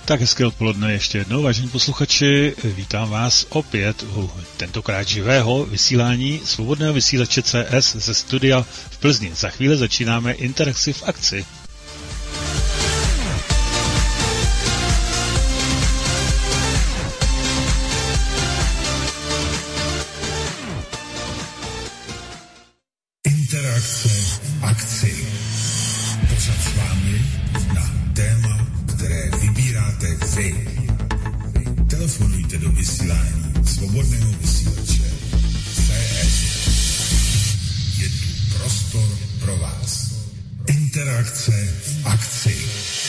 Tak hezké odpoledne ještě jednou, vážení posluchači, vítám vás opět u tentokrát živého vysílání svobodného vysílače CS ze studia v Plzni. Za chvíli začínáme interakci v akci. Interakce v akci. Pořád s vámi na téma, které vybíráte vy. Telefonujte do vysílání svobodného vysílače CS. Je tu prostor pro vás. Interakce v akci.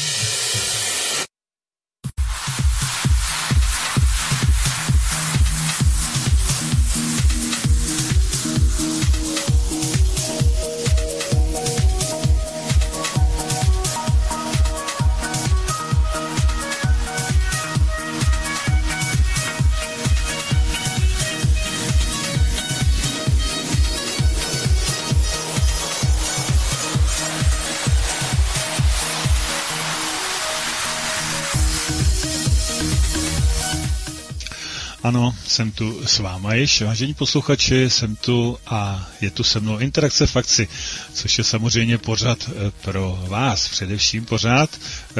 Ano, jsem tu s váma již, vážení posluchači, jsem tu a je tu se mnou interakce v akci, což je samozřejmě pořad pro vás, především pořad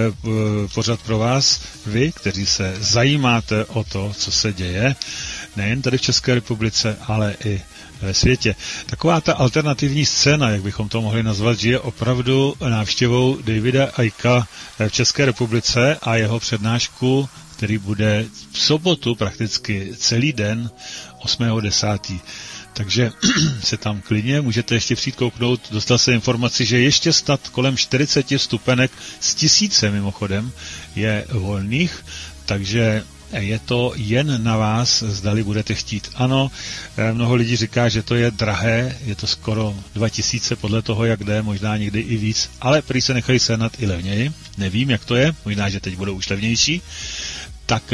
pro vás, vy, kteří se zajímáte o to, co se děje, nejen tady v České republice, ale i ve světě. Taková ta alternativní scéna, jak bychom to mohli nazvat, žije opravdu návštěvou Davida Icka v České republice a jeho přednášku, který bude v sobotu prakticky celý den 8.10. Takže se tam klidně můžete ještě přijít kouknout. Dostal se informaci, že ještě snad kolem 40 vstupenek z 1000 mimochodem je volných, takže je to jen na vás, zdali budete chtít. Ano, mnoho lidí říká, že to je drahé, je to skoro 2000 podle toho, jak jde, možná někdy i víc, ale prý se nechají sehnat i levněji. Nevím, jak to je, možná, že teď budou už levnější. Tak,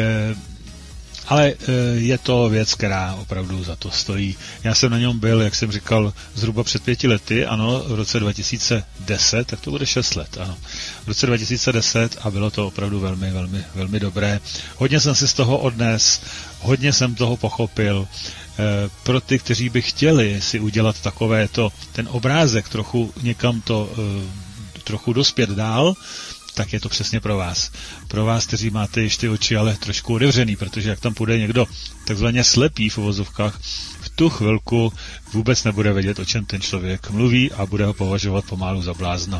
ale je to věc, která opravdu za to stojí. Já jsem na něm byl, jak jsem říkal, zhruba před 5 lety, ano, v roce 2010, tak to bude 6 let, ano. V roce 2010 a bylo to opravdu velmi, velmi, velmi dobré. Hodně jsem si z toho odnes, hodně jsem toho pochopil. Pro ty, kteří by chtěli si udělat takovéto, ten obrázek, trochu někam to, trochu dospět dál, tak je to přesně pro vás. Pro vás, kteří máte ještě oči, ale trošku otevřený, protože jak tam půjde někdo takzvaně slepý v uvozovkách, v tu chvilku vůbec nebude vědět, o čem ten člověk mluví a bude ho považovat pomalu za blázna.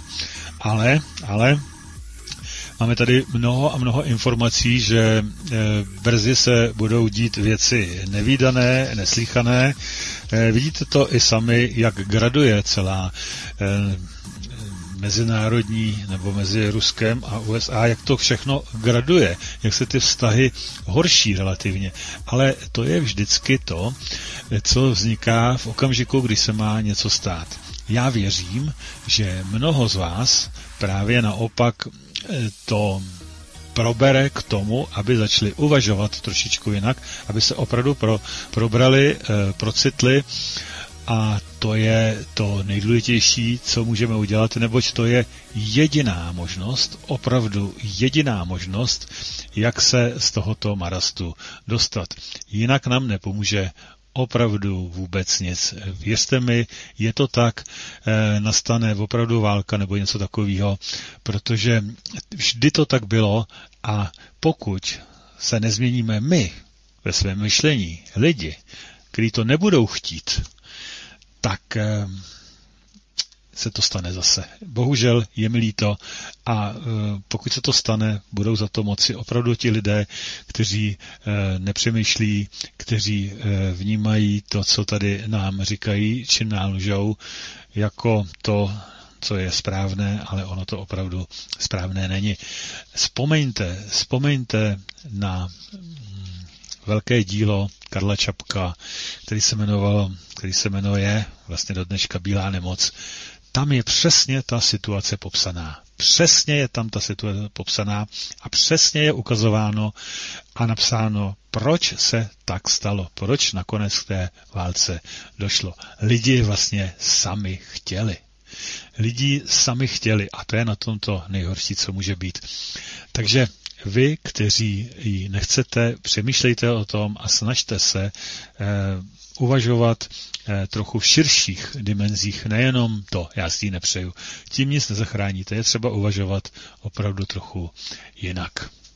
Ale máme tady mnoho a mnoho informací, že brzy se budou dít věci nevídané, neslýchané. Vidíte to i sami, jak graduje celá mezinárodní nebo mezi Ruskem a USA, jak to všechno graduje, jak se ty vztahy horší relativně. Ale to je vždycky to, co vzniká v okamžiku, kdy se má něco stát. Já věřím, že mnoho z vás právě naopak to probere k tomu, aby začali uvažovat trošičku jinak, aby se opravdu probrali, procitli. A to je to nejdůležitější, co můžeme udělat, neboť to je jediná možnost, opravdu jediná možnost, jak se z tohoto marastu dostat. Jinak nám nepomůže opravdu vůbec nic. Věřte mi, je to tak, nastane opravdu válka nebo něco takového, protože vždy to tak bylo a pokud se nezměníme my ve svém myšlení, lidi, kteří to nebudou chtít, tak se to stane zase. Bohužel je mi líto a pokud se to stane, budou za to moci opravdu ti lidé, kteří nepřemýšlí, kteří vnímají to, co tady nám říkají, či nám lžou, jako to, co je správné, ale ono to opravdu správné není. Vzpomeňte na velké dílo Karla Čapka, který se jmenuje vlastně do dneška Bílá nemoc. Tam je přesně ta situace popsaná. Přesně je tam ta situace popsaná a přesně je ukazováno a napsáno, proč se tak stalo, proč nakonec k té válce došlo. Lidi vlastně sami chtěli. Lidi sami chtěli a to je na tom to nejhorší, co může být. Takže vy, kteří ji nechcete, přemýšlejte o tom a snažte se uvažovat trochu v širších dimenzích, nejenom to, já si ji nepřeju. Tím nic nezachráníte, je třeba uvažovat opravdu trochu jinak.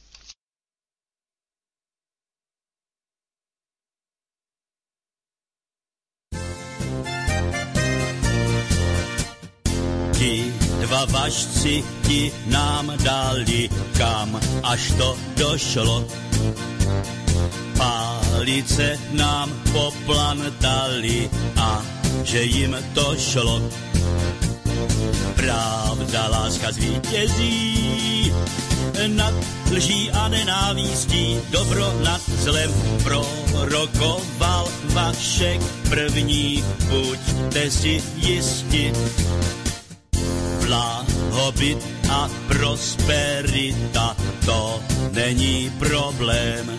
Ti dva važci ti nám dali, kam až to došlo. Pálice nám poplantali a že jim to šlo. Pravda, láska zvítězí nad lží a nenávistí, dobro nad zlem prorokoval Vašek první, buďte si jisti. Blahobyt a prosperita, to není problém.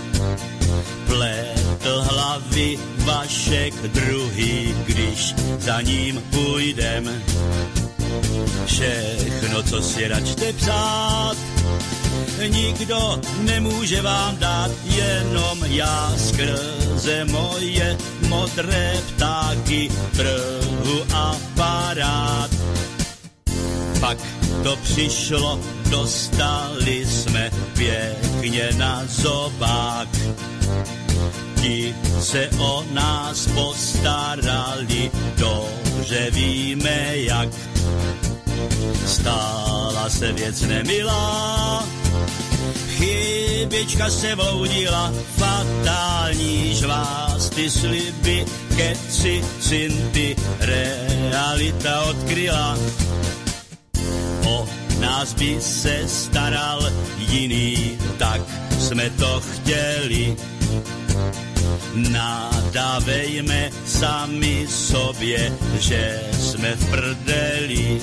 Pletl hlavy Vašek druhý, když za ním půjdem. Všechno, co si račte psát, nikdo nemůže vám dát, jenom já skrze moje modré ptáky trhu aparát. Pak to přišlo, dostali jsme pěkně na zobák. Ti se o nás postarali, dobře víme jak. Stala se věc nemilá, chybička se vloudila, fatální žvás, ty sliby, keci, cinty, realita odkryla. O nás by se staral jiný, tak jsme to chtěli. Nadávejme sami sobě, že jsme v prdeli.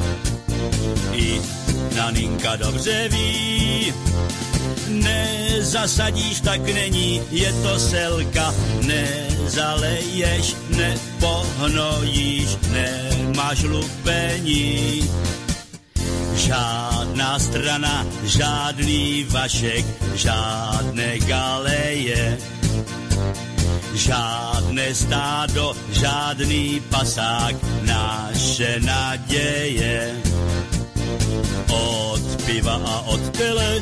I Naninka dobře ví, nezasadíš, tak není, je to selka, nezaleješ, nepohnojíš, nemáš lupení. Žádná strana, žádný Vašek, žádné galeje, žádné stádo, žádný pasák, naše naděje. Od piva a od tele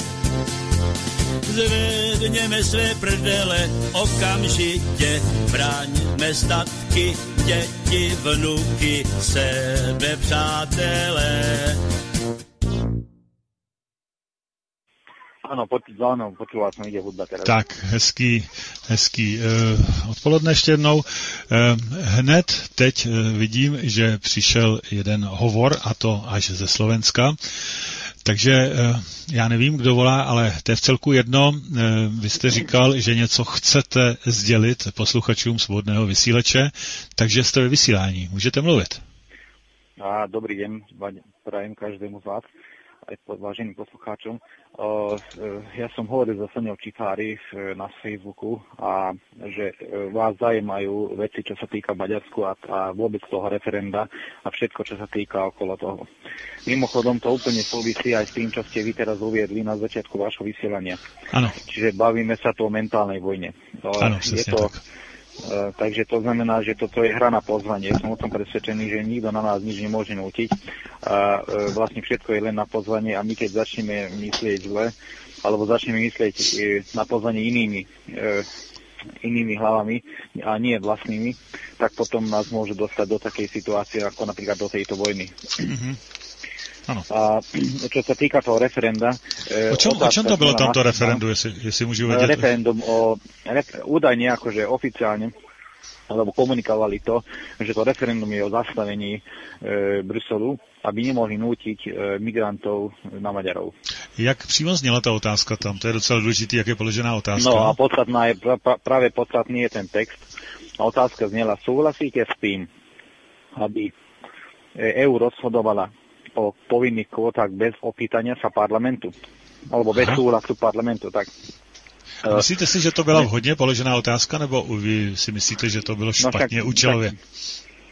zvedněme své prdele, okamžitě braňme statky, děti, vnuky, sebe, přátelé. Áno, počúval som, ide hudba teraz. Tak, hezký odpoledne ještě jednou. Hned teď vidím, že přišel jeden hovor, a to až ze Slovenska. Takže já nevím, kdo volá, ale to je v celku jedno. Vy jste říkal, že něco chcete sdělit posluchačům Svobodného vysílače, takže jste ve vysílání. Můžete mluvit. Dobrý deň, prajem každému z vás, aj váženým poslucháčom. Ja som hovoril so Soňou Čichári na Facebooku a že vás zaujímajú veci, čo sa týka Maďarsku a vôbec toho referenda a všetko, čo sa týka okolo toho. Mimochodom to úplne súvisí aj s tým, čo ste vy teraz uviedli na začiatku vášho vysielania. Áno. Čiže bavíme sa tu o mentálnej vojne. Áno, presne tak. Takže to znamená, že toto je hra na pozvanie. Som o tom presvedčený, že nikto na nás nič nemôže nútiť. Vlastne všetko je len na pozvanie a my keď začneme myslieť zle, alebo začneme myslieť na pozvanie inými hlavami a nie vlastnými, tak potom nás môže dostať do takej situácie, ako napríklad do tejto vojny. Ano. A čo sa týka toho referenda... O čom to bylo tamto referendum, jestli můžu vědět? Referendum údajne akože oficiálne, alebo komunikovali to, že to referendum je o zastavení Bruselu, aby nemohli nútiť migrantov na Maďarov. Jak přímo zněla ta otázka tam? To je docela důležitý, jak je položená otázka. No a podstatná je, práve podstatný je ten text. A otázka znela, súhlasíte s tým, aby EU rozhodovala o povinných kvótach bez opýtania sa parlamentu, alebo bez súhlasu parlamentu, tak... Myslíte si, že to byla vhodně položená otázka, nebo vy si myslíte, že to bylo špatně účelově?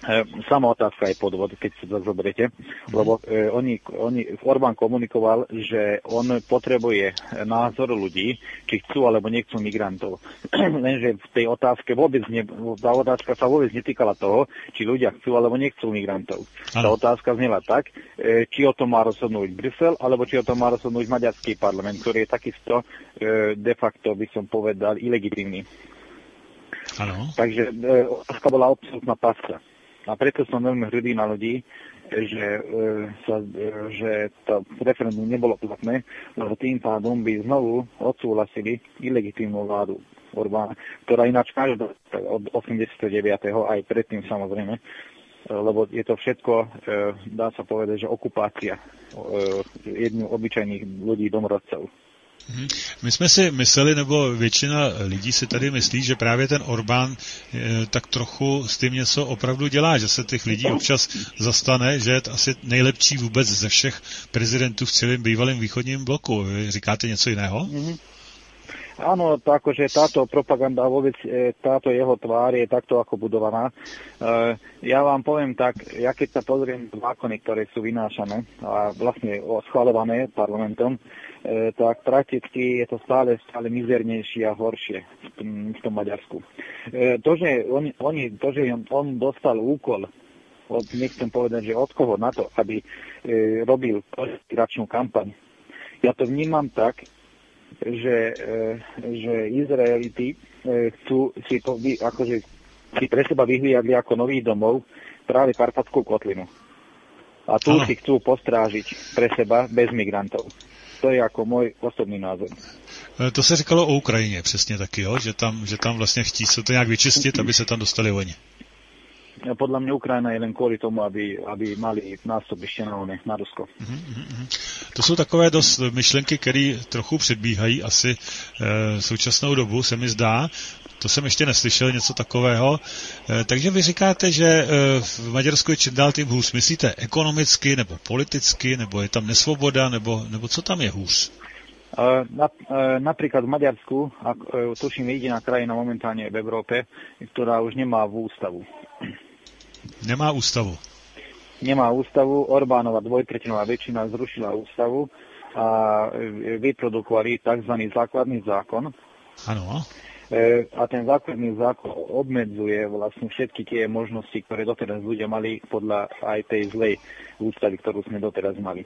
Sama otázka je podvod, keď si to zoberiete, lebo Orbán komunikoval, že on potrebuje názor ľudí, či chcú alebo nechcú migrantov. Lenže v tej otázke tá otázka sa vôbec netýkala toho, či ľudia chcú alebo nechcú migrantov. Tá otázka znela tak, či o tom má rozhodnúť Brusel, alebo či o tom má rozhodnúť maďarský parlament, ktorý je takisto de facto, by som povedal, ilegitímny. Ano. Takže otázka bola absolútna pasca. A preto som veľmi hrdý na ľudí, že to referendum nebolo platné, lebo tým pádom by znovu odsúhlasili ilegitímnu vládu Orbána, ktorá ináč každá od 89. aj predtým samozrejme, lebo je to všetko, dá sa povedať, že okupácia obyčajných ľudí, domorodcov. My jsme si mysleli, nebo většina lidí si tady myslí, že právě ten Orbán tak trochu s tím něco opravdu dělá, že se těch lidí občas zastane, že je to asi nejlepší vůbec ze všech prezidentů v celém bývalém východním bloku. Vy říkáte něco jiného? Áno, akože táto propaganda, vôbec táto jeho tvár je takto ako budovaná. Ja vám poviem tak, ja keď sa pozriem zákony, ktoré sú vynášané a vlastne schvaľované parlamentom, tak prakticky je to stále mizernejšie a horšie v tom Maďarsku. To, že on dostal úkol, nechcem povedať, že od koho na to, aby robil migračnú kampaň, ja to vnímam tak, že Izraeliti chcú si to akože si pre seba vyhliadli ako nový domov práve Karpatskú kotlinu. A tu si chcú postrážiť pre seba bez migrantov. To je ako môj osobný názor. To se říkalo o Ukrajině přesně taky, jo? Že tam vlastně chtí se to nějak vyčistit, aby se tam dostali oni. Podľa mňa Ukrajina je len kvôli tomu, aby mali nástupiště na Rusko. To jsou takové dost myšlenky, které trochu předbíhají asi současnou dobu, se mi zdá. To jsem ještě neslyšel, něco takového. Takže vy říkáte, že v Maďarsku je čím dál tím hůř. Myslíte ekonomicky, nebo politicky, nebo je tam nesvoboda, nebo co tam je hůř? Napríklad v Maďarsku, tuším, jediná krajina momentálne v Európe, ktorá už nemá ústavu. Nemá ústavu. Nemá ústavu. Orbánova dvojtretinová väčšina zrušila ústavu a vyprodukovali tzv. Základný zákon. Áno. A ten základný zákon obmedzuje vlastne všetky tie možnosti, ktoré doteraz ľudia mali podľa aj tej zlej ústavy, ktorú sme doteraz mali.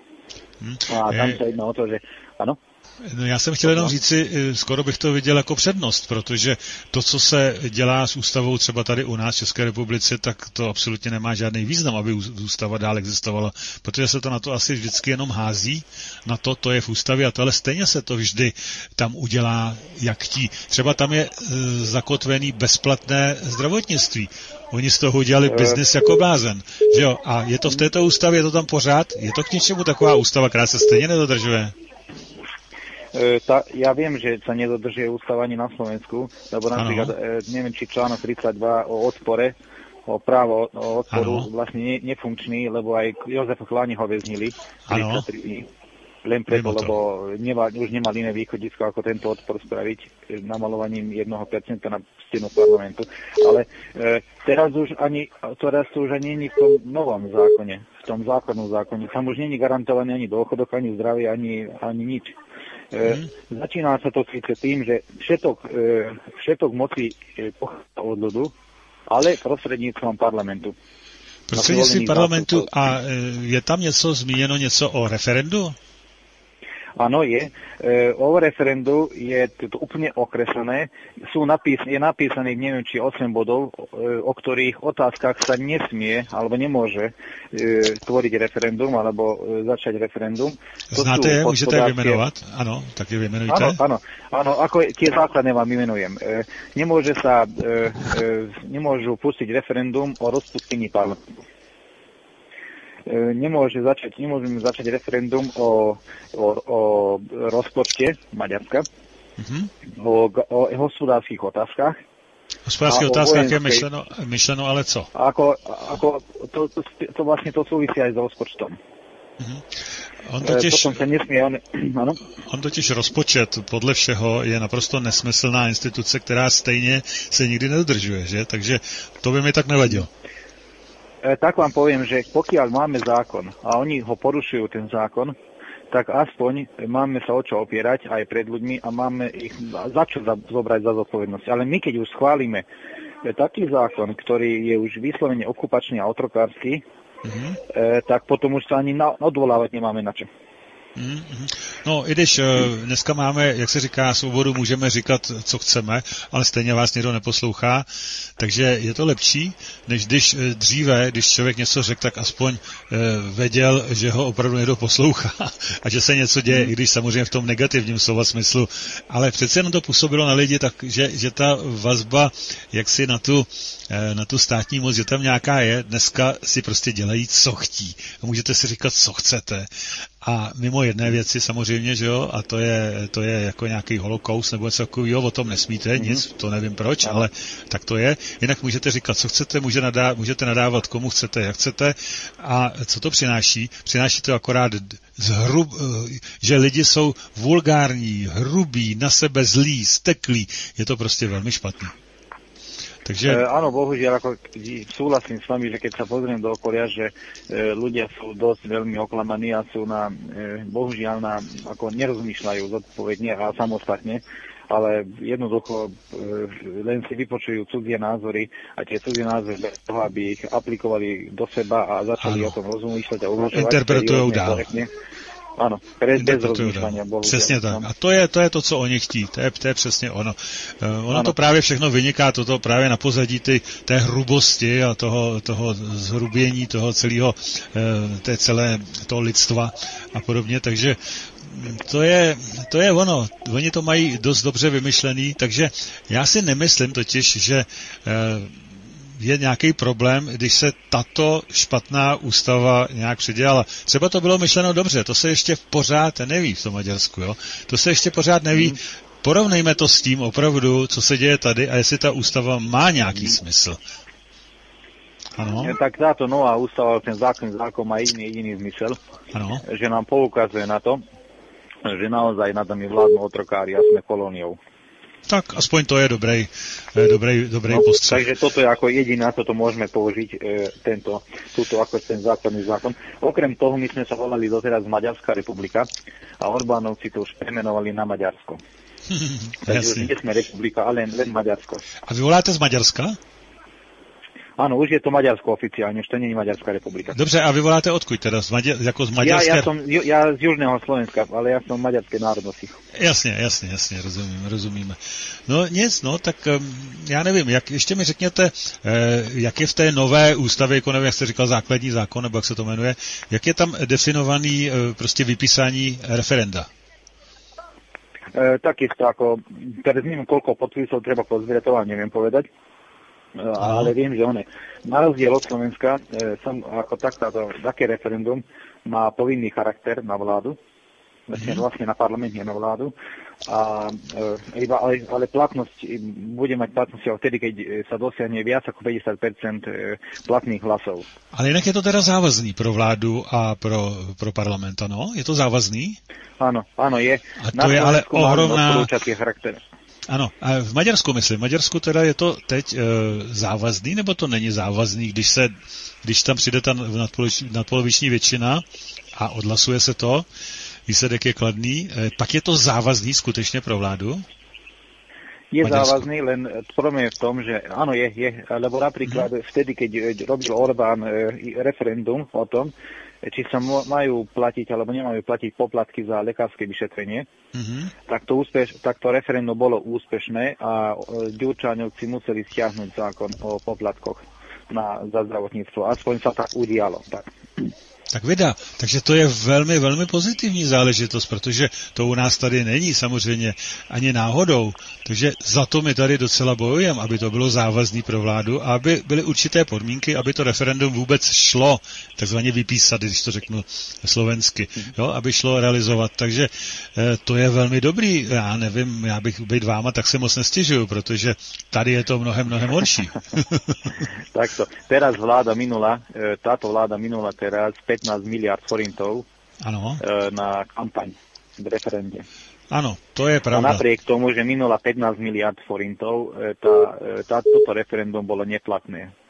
A tam sa jedná o to, že... Áno? No já jsem chtěl jenom říci, skoro bych to viděl jako přednost, protože to, co se dělá s ústavou třeba tady u nás v České republice, tak to absolutně nemá žádný význam, aby ústava dál existovala, protože se to na to asi vždycky jenom hází, na to je v ústavě a tohle stejně se to vždy tam udělá, jak chtí. Třeba tam je zakotvený bezplatné zdravotnictví. Oni z toho udělali biznis jako blázen, že jo? A je to v této ústavě, je to tam pořád? Je to k ničemu taková ústava, která se stejně nedodržuje? Ja viem, že sa nedodržuje ústava ani na Slovensku, lebo napríklad, neviem, či článok 32 o odpore, o právo o odporu vlastne nefunkčný, lebo aj Jozefa Chláni ho väznili 33 dní. Len preto, lebo už nemal iné východisko, ako tento odpor spraviť namalovaním 1% na stenu parlamentu. Ale teraz už ani nie v tom novom zákone, v tom základnom zákone. Tam už nie je garantovaný ani dôchodok, ani zdravie, ani nič. Začína sa to síce tým, že všetok moci pochádza od ľudu, ale prostredníctvom parlamentu. Prostřednictvím parlamentu a je tam něco zmíněno, něco o referendu? Áno, je. O referendu je to úplne okreslené. Je napísaných, neviem, či 8 bodov, o ktorých otázkach sa nesmie, alebo nemôže tvoriť referendum, alebo začať referendum. Znáte je? Môžete je vymenovať? Áno, tak je vymenujte. Áno, ako tie základné vám vymenujem. Nemôžu pustiť referendum o rozpustení parlamentu. Nemôžeme začať referendum o rozpočte Maďarska, o hospodárskych otázkach. Hospodárskych otázkach je myšleno, ale co? To vlastne to súvisí aj s rozpočtom. On totiž rozpočet podle všeho je naprosto nesmyslná instituce, která stejně se nikdy nedodržuje, že? Takže to by mi tak nevadilo. Tak vám poviem, že pokiaľ máme zákon a oni ho porušujú, ten zákon, tak aspoň máme sa o čo opierať aj pred ľuďmi a máme ich za čo zobrať za zodpovednosť. Ale my, keď už schválime taký zákon, ktorý je už vyslovene okupačný a otrokársky, tak potom už sa ani odvolávať nemáme na čo. No, i když dneska máme, jak se říká, svobodu, můžeme říkat, co chceme, ale stejně vás někdo neposlouchá, takže je to lepší, než když dříve, když člověk něco řekl, tak aspoň věděl, že ho opravdu někdo poslouchá a že se něco děje, i když samozřejmě v tom negativním slova smyslu, ale přece jenom to působilo na lidi, tak, že ta vazba, jak si na tu státní moc, že tam nějaká je, dneska si prostě dělají, co chtí. A můžete si říkat, co chcete. A mimo jedné věci samozřejmě, že jo, a to je jako nějaký holokaust nebo něco takového, o tom nesmíte nic, to nevím proč, ale tak to je. Jinak můžete říkat, co chcete, můžete nadávat komu chcete, jak chcete. A co to přináší? Přináší to akorát že lidi jsou vulgární, hrubí, na sebe zlí, steklí. Je to prostě velmi špatný. Takže... Áno, bohužiaľ, ako súhlasím s vami, že keď sa pozriem do okolia, že ľudia sú dosť veľmi oklamaní a sú bohužiaľ ako nerozmýšľajú zodpovedne a samostatne, ale jednoducho len si vypočujú cudzie názory a tie cudzie názory bez toho, aby ich aplikovali do seba a začali o tom rozmýšľať a uvažovať. Interpretujou dál. Ano, bez rozmýšlení. Přesně tak. A to je to, co oni chtí. To je přesně ono. Ono to právě všechno vyniká, toto právě na pozadí té hrubosti a toho zhrubění toho celého, toho lidstva a podobně. Takže to je ono. Oni to mají dost dobře vymyšlený, takže já si nemyslím totiž, že je nějaký problém, když se tato špatná ústava nějak předělala. Třeba to bylo myšleno dobře, to se ještě pořád neví v tom Maďarsku, jo? To se ještě pořád neví. Porovnejme to s tím opravdu, co se děje tady a jestli ta ústava má nějaký smysl. Ano? Tak táto nová ústava, ten zákon má jediný zmysel, ano? Že nám poukazuje na to, že naozaj nad nami vládnu otrokári a sme kolóniou. Tak aspoň to je dobrý postřeh. Takže toto je ako jediná, toto môžeme použiť, túto ako ten zákonný zákon. Okrem toho my sme sa volali doteraz Maďarská republika a Orbánovci to už premenovali na Maďarsko. Takže nie sme republika, ale len Maďarsko. A vy voláte z Maďarska? Áno, už je to Maďarsko oficiálne, už to nie je Maďarská republika. Dobře, a vy voláte odkud teda? Jako z Maďarské? Ja z južného Slovenska, ale ja som maďarskej národnosti. Jasně, rozumíme. No nic, tak já nevím, ještě mi řekněte, jak je v té nové ústavě, jako nevím, jak jste říkal, základní zákon, nebo jak se to jmenuje, jak je tam definovaný prostě vypísání referenda? Takisto ako, teraz neviem, koľko podpisov treba pozbierať, to vám neviem povedať. Ale viem, že na rozdiel od Slovenska ako také referendum má povinný charakter na vládu, vlastne na parlament, nie na vládu, ale platnosť bude mať platnosť vtedy, keď sa dosiahne viac ako 50% platných hlasov. Ale jinak je to teda závazný pro vládu a pro parlament, ano? Je to závazný? Áno, je. A to je ale ohromná... charakter. Ano, a v Maďarsku myslím. V Maďarsku teda je to teď závazný, nebo to není závazný, když tam přijde ta nadpoloviční většina a odhlasuje se to, výsledek je kladný, pak je to závazný skutečně pro vládu? Je Maďarsku. Závazný, len problém je v tom, že áno, je, lebo napríklad vtedy, keď robil Orbán referendum o tom, či sa majú platiť alebo nemajú platiť poplatky za lekárske vyšetrenie, tak to referendum bolo úspešné a Ďurčáňovci museli stiahnuť zákon o poplatkoch za zdravotníctvo. Aspoň sa tak udialo. Tak vida, takže to je velmi, velmi pozitivní záležitost, protože to u nás tady není samozřejmě ani náhodou. Takže za to my tady docela bojujeme, aby to bylo závazný pro vládu a aby byly určité podmínky, aby to referendum vůbec šlo, takzvaně vypísat, když to řeknu slovensky, jo, aby šlo realizovat. Takže to je velmi dobrý. Já nevím, já bych být váma, tak se moc nestěžuju, protože tady je to mnohem horší. Takto. Teraz táto vláda minula teraz 15 miliard forintov na kampaň v referende. Áno, to je pravda. A napriek tomu, že minula 15 miliard forintov, toto referendum bolo neplatné.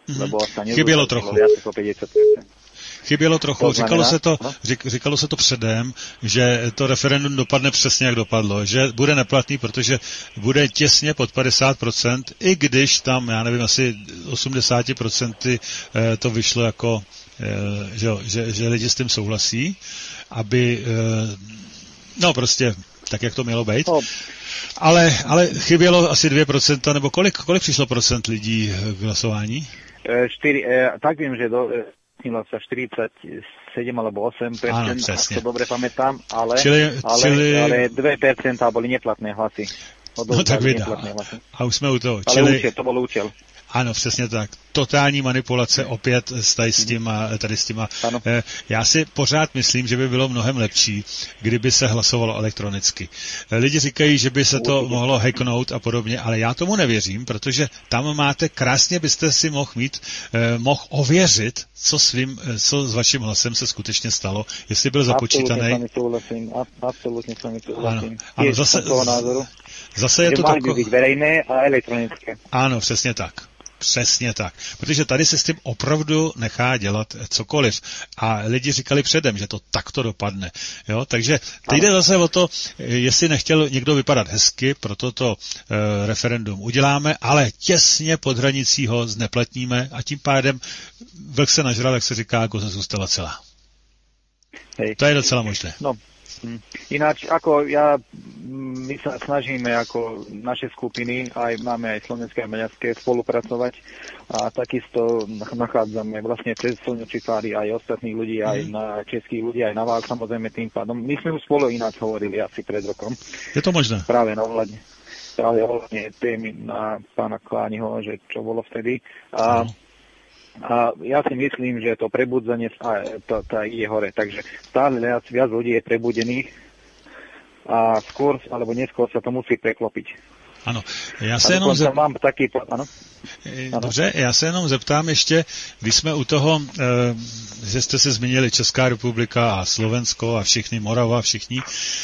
lebo sa Chybělo trochu. viac ako 50%. Chybělo trochu. To znamená, Říkalo se to předem, že to referendum dopadne přesně, jak dopadlo. Že bude neplatný, protože bude těsně pod 50%, i když tam, já nevím, asi 80% to vyšlo jako, že lidi s tím souhlasí, aby, no prostě, tak, jak to mělo být. No. Ale chybělo asi 2%, nebo kolik přišlo procent lidí k hlasování? 4, tak vím, že Mělo sa 47 alebo 8%, ak to dobre pamätám, ale 2% boli neplatné hlasy. No tak vydá. A už jsme u toho. Ale to bol účel. Ano, přesně tak. Totální manipulace opět tady s těma. Já si pořád myslím, že by bylo mnohem lepší, kdyby se hlasovalo elektronicky. Lidi říkají, že by se to mohlo hacknout a podobně, ale já tomu nevěřím, protože tam máte krásně, byste si mohl ověřit, co s vaším hlasem se skutečně stalo, jestli byl započítaný. Absolutně s vámi souhlasím. Ano, zase je to takové. Mali by být verejné a elektronické. Ano, přesně tak. Přesně tak. Protože tady se s tím opravdu nechá dělat cokoliv. A lidi říkali předem, že to takto dopadne. Jo? Takže teď jde zase o to, jestli nechtěl někdo vypadat hezky, proto to referendum uděláme, ale těsně pod hranicí ho zneplatníme a tím pádem vlk se nažral, jak se říká, koza zůstala celá. Hej. To je docela možné. No. Ináč, my sa snažíme ako naše skupiny, máme aj slovenské a maďarské, spolupracovať a takisto nachádzame vlastne cez slnečkári aj ostatných ľudí, aj na českých ľudí, aj na vás, samozrejme tým pádom. My sme už spolu ináč hovorili asi pred rokom. Je to možné? Práve ohľadne témy na pána Klániho, že čo bolo vtedy. A ja si myslím, že to prebudzenie ide hore. Takže stále viac ľudí je prebudených a skôr alebo neskôr sa to musí preklopiť. Ano, já se jenom mám taký... Ano? Dobře, já se jenom zeptám ještě, když jsme u toho, že jste se zmínili Česká republika a Slovensko a všichni, Morava, všichni,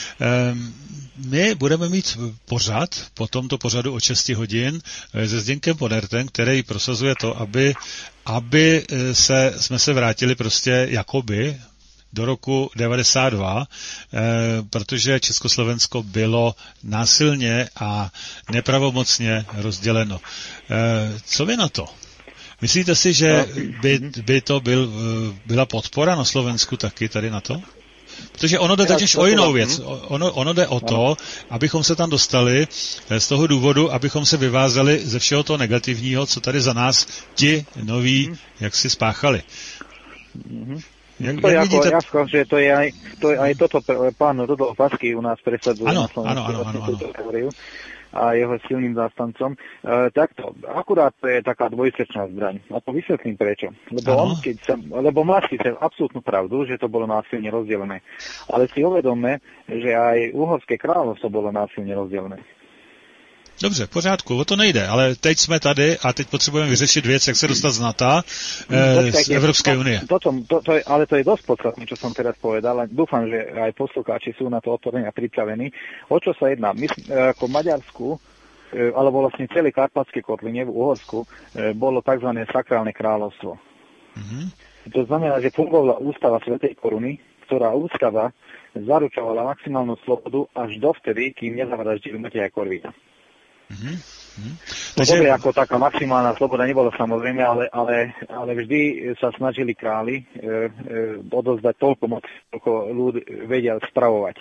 my budeme mít pořad, po tomto pořadu o 6 hodin se Zdeňkem Ponertem, který prosazuje to, aby jsme se vrátili prostě jakoby do roku 92, protože Československo bylo násilně a nepravomocně rozděleno. Co vy na to? Myslíte si, že by to byla podpora na Slovensku taky tady na to? Protože ono jde totiž o jinou věc. Ono jde o to, abychom se tam dostali z toho důvodu, abychom se vyvázali ze všeho toho negativního, co tady za nás ti noví jak si spáchali. To je ako, že to je aj toto pán Rudolf Pasky u nás presadzuje na Slovensku a jeho silným zástancom. Takto, akurát to je taká dvojsečná zbraň. A to vysvetlím prečo. Lebo má síce absolútnu pravdu, že to bolo násilne rozdelené. Ale si uvedome, že aj Uhorské kráľovstvo bolo násilne rozdelené. Dobře, v pořádku, o to nejde, ale teď jsme tady a teď potřebujeme vyřešit věc, jak se dostat z NATO, z Evropské unie. Ale to je dosť podstatné, čo som teraz povedal, a dúfam, že aj poslucháči sú na to otvorení a pripravení. O čo sa jedná? My ako Maďarsku, alebo vlastne celé Karpatské kotline v Uhorsku, bolo tzv. Sakrálne kráľovstvo. To znamená, že fungovala ústava Svätej Koruny, ktorá ústava zaručovala maximálnu slobodu až dovtedy, kým nezavraždili Mateja Korvína. Takže ako taká maximálna sloboda nebola samozrejme, ale vždy sa snažili králi odozdať toľko moc, koľko ľud vedia spravovať.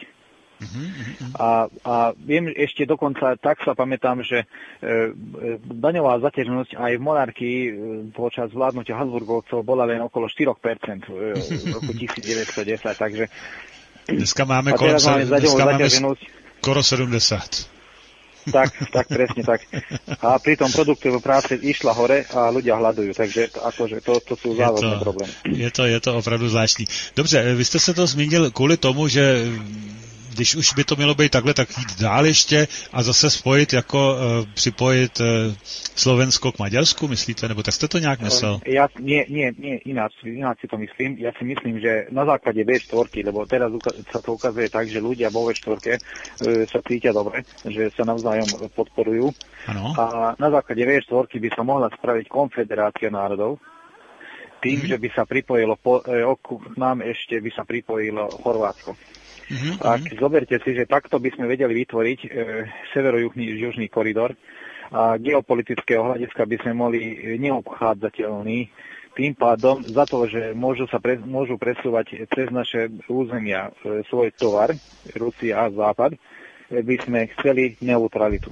A viem ešte dokonca, tak sa pamätám, že daňová zaťaženosť aj v monarchii počas vládnutia Habsburgovcov bola len okolo 4% v roku 1910, takže dneska máme skoro 70%. Tak, presne tak. A pri tom produktová práce išla hore a ľudia hľadujú, takže akože to sú závodné problémy. Je to opravdu zvláštní. Dobře, vy jste se to zmínil kvůli tomu, že když už by to mělo být takhle, tak jít dál ještě a zase spojit, jako připojit Slovensko k Maďarsku, myslíte? Nebo tak jste to nějak myslel? Ináč si to myslím. Ja si myslím, že na základe V4, lebo teraz sa to ukazuje tak, že ľudia vo V4 sa cítia dobre, že sa navzájom podporujú. Ano. A na základe V4 by sa mohla spraviť konfederácia národov, tým, že by sa pripojilo nám ešte by sa pripojilo Chorvátsko. Tak zoberte si, že takto by sme vedeli vytvoriť severo-južný koridor a geopolitického hľadiska by sme mohli neobchádzateľný. Tým pádom za to, že môžu presúvať cez naše územia svoj tovar, Rusia a Západ, by sme chceli neutralitu.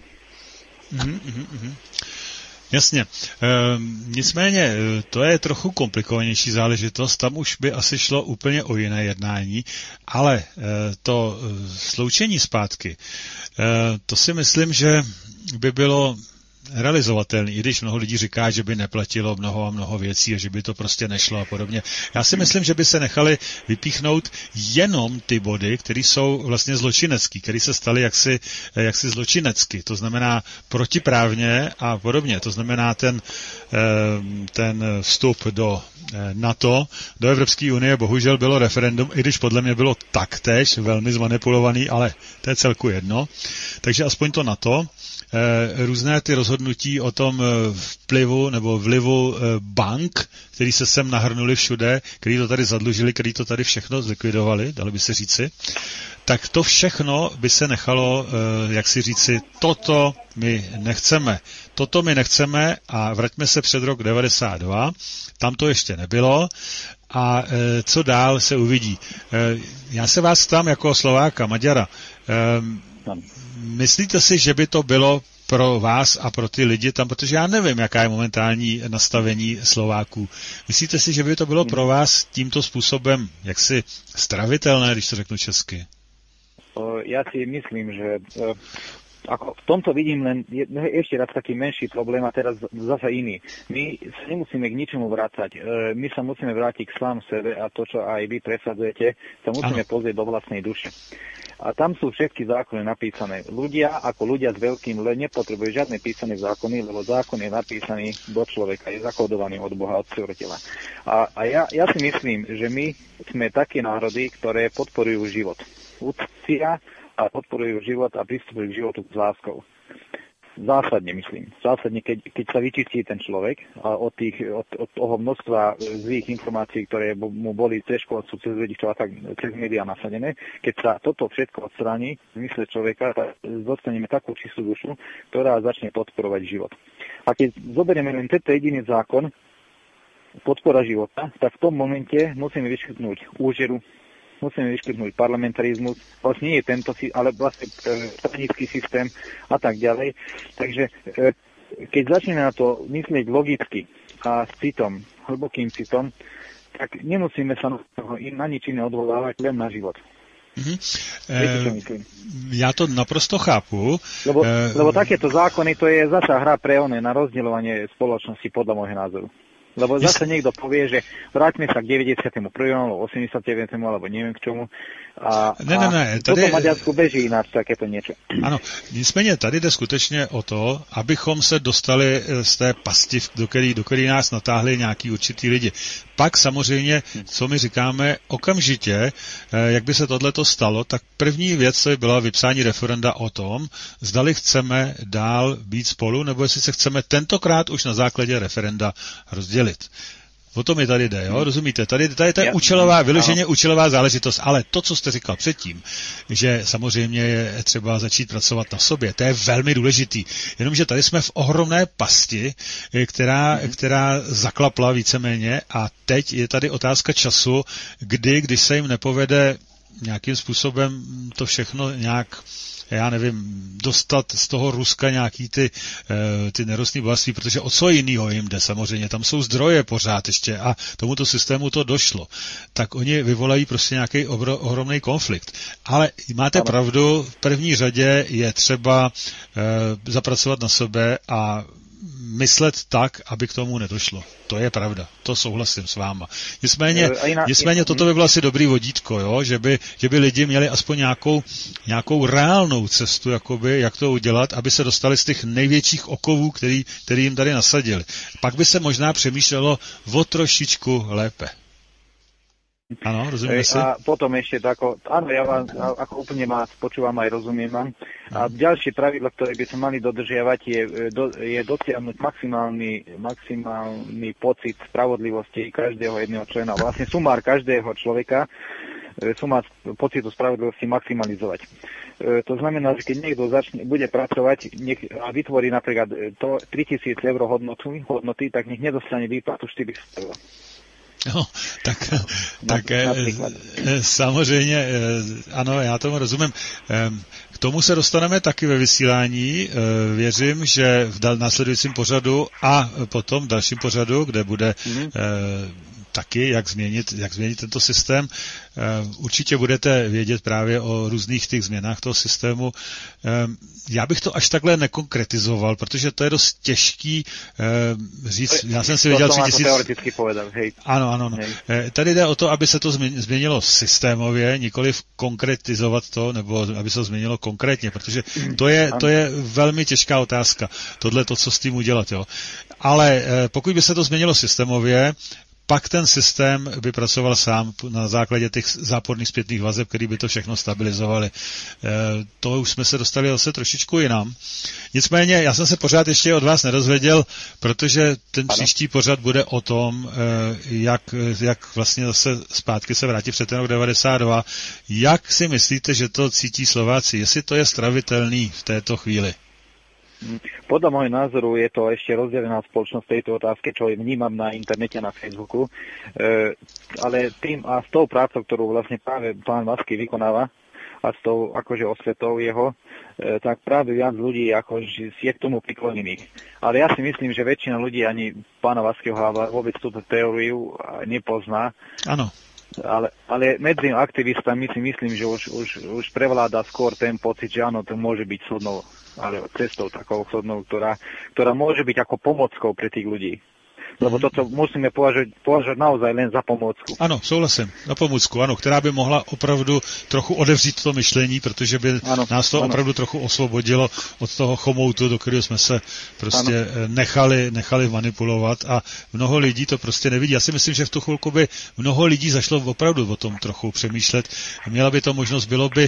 Jasně. Nicméně to je trochu komplikovanější záležitost, tam už by asi šlo úplně o jiné jednání, ale to sloučení zpátky, to si myslím, že by bylo realizovatelný, i když mnoho lidí říká, že by neplatilo mnoho a mnoho věcí a že by to prostě nešlo a podobně. Já si myslím, že by se nechali vypíchnout jenom ty body, které jsou vlastně zločinecký, které se staly jaksi zločinecky, to znamená protiprávně a podobně. To znamená ten vstup do NATO, do Evropské unie, bohužel bylo referendum, i když podle mě bylo taktéž velmi zmanipulovaný, ale to je celku jedno. Takže aspoň to NATO. Různé ty rozhodnutí o tom vlivu bank, který se sem nahrnuli všude, který to tady zadlužili, který to tady všechno zlikvidovali, dalo by se říci, tak to všechno by se nechalo, jak si říci, toto my nechceme a vraťme se před rok 92, tam to ještě nebylo a co dál se uvidí. Já se vás ptám jako Slováka, Maďara, myslíte si, že by to bylo pro vás a pro ty lidi tam, protože já nevím, jaká je momentální nastavení Slováků. Myslíte si, že by to bylo pro vás tímto způsobem jaksi stravitelné, když to řeknu česky? Ja si myslím, že ako v tomto vidím len ešte raz taký menší problém a teraz zase iný. My sa nemusíme k ničomu vrácať. My sa musíme vrátiť k sám sebe a to, čo aj vy presadzujete, sa musíme pozrieť do vlastnej duše. A tam sú všetky zákony napísané. Ľudia ako ľudia s veľkým nepotrebujú žiadne písané zákony, lebo zákon je napísaný do človeka, je zakódovaný od Boha, od Stvoriteľa. A ja si myslím, že my sme také národy, ktoré podporujú život. Úctia a podporujú život a pristupujú k životu s láskou. Zásadne myslím. Zásadne, keď sa vyčistí ten človek a od toho množstva zlých informácií, ktoré mu boli cez školcu, cez rodičov a tak cez médiá nasadené, keď sa toto všetko odstráni v mysle človeka, tak dostaneme takú čistú dušu, ktorá začne podporovať život. A keď zoberieme len tento jediný zákon, podpora života, tak v tom momente musíme vyškrtnúť úžeru, musíme vyškrtnúť parlamentarizmus, vlastne nie je tento, ale vlastne stranický systém a tak ďalej. Takže keď začneme na to myslieť logicky a s citom, hlbokým citom, tak nemusíme sa na nič iné odvolávať, len na život. Viete, čo myslím? Ja to naprosto chápu. Lebo takéto zákony, to je zasa hra pre na rozdeľovanie spoločnosti podľa môjho názoru. Lebo zase niekto povie, že vráťme sa k 91. alebo 89. alebo neviem k čomu. A toto Maďarsku beží ináč takéto niečo. Ano, nicméně tady jde skutečně o to, abychom se dostali z té pasti, do který nás natáhli nějaký určitý lidi. Pak samozřejmě, co my říkáme, okamžitě, jak by se tohleto stalo, tak první věc, co byla vypsání referenda o tom, zdali chceme dál být spolu, nebo jestli se chceme tentokrát už na základě referenda rozdělit. O tom mi tady jde, jo? Rozumíte? Tady to je vyloženě účelová záležitost, ale to, co jste říkal předtím, že samozřejmě je třeba začít pracovat na sobě, to je velmi důležitý. Jenomže tady jsme v ohromné pasti, která zaklapla víceméně a teď je tady otázka času, když se jim nepovede nějakým způsobem to všechno nějak, já nevím, dostat z toho Ruska nějaký ty nerostné bohatství, protože o co jinýho jim jde samozřejmě, tam jsou zdroje pořád ještě a tomuto systému to došlo. Tak oni vyvolají prostě nějaký ohromný konflikt. Ale máte pravdu, v první řadě je třeba zapracovat na sebe a myslet tak, aby k tomu nedošlo. To je pravda, to souhlasím s váma. Nicméně toto by bylo asi dobrý vodítko, jo? Že by lidi měli aspoň nějakou reálnou cestu, jakoby, jak to udělat, aby se dostali z těch největších okovů, který jim tady nasadili. Pak by se možná přemýšlelo o trošičku lépe. Áno, rozumiem si. A potom ešte áno, ja vás ako úplne počúvam aj rozumiem vám. A ďalšie pravidlo, ktoré by sme mali dodržiavať, je dosiahnuť maximálny pocit spravodlivosti každého jedného člena. Vlastne sumár každého človeka, sumár pocitu spravodlivosti maximalizovať. To znamená, že keď niekto bude pracovať a vytvorí napríklad 3000 eur hodnoty, tak nech nedostane výplatu 400 eur. No, tak samozřejmě, ano, já tomu rozumím. K tomu se dostaneme taky ve vysílání. Věřím, že v následujícím pořadu a potom v dalším pořadu, kde bude taky, jak změnit tento systém. Určitě budete vědět právě o různých těch změnách toho systému. Já bych to až takhle nekonkretizoval, protože to je dost těžký říct. Já jsem si věděl 3000... teoreticky povedal, hej. Ano. Tady jde o to, aby se to změnilo systémově, nikoliv konkretizovat to, nebo aby se to změnilo konkrétně, protože to je velmi těžká otázka. Tohle to, co s tím udělat, jo. Ale pokud by se to změnilo systémově, pak ten systém by pracoval sám na základě těch záporných zpětných vazeb, který by to všechno stabilizovali. To už jsme se dostali zase trošičku jinam. Nicméně, já jsem se pořád ještě od vás nedozvěděl, protože ten příští pořad bude o tom, jak vlastně zase zpátky se vrátit před ten rok 92. Jak si myslíte, že to cítí Slováci? Jestli to je stravitelný v této chvíli? Podľa môjho názoru je to ešte rozdelená spoločnosť v tejto otázke, čo vnímam na internete, na Facebooku, ale tým a s tou prácou, ktorú vlastne práve pán Vasky vykonáva a s tou akože osvetou jeho, tak práve viac ľudí akože je k tomu priklonených. Ale ja si myslím, že väčšina ľudí ani pána Vaskyho vôbec túto teóriu nepozná. Áno. Ale medzi aktivistami si myslím, že už prevláda skôr ten pocit, že áno, to môže byť súdnou, ale cestou takou súdnou, ktorá môže byť ako pomockou pre tých ľudí. Lebo toto musíme považovať naozaj len za pomôcku. Ano, souhlasím, na pomůcku, ano, která by mohla opravdu trochu odevřít to myšlení, protože by nás to opravdu trochu osvobodilo od toho chomoutu, do kterého jsme se prostě nechali manipulovat a mnoho lidí to prostě nevidí. Já si myslím, že v tu chvilku by mnoho lidí zašlo opravdu o tom trochu přemýšlet. Měla by to možnost,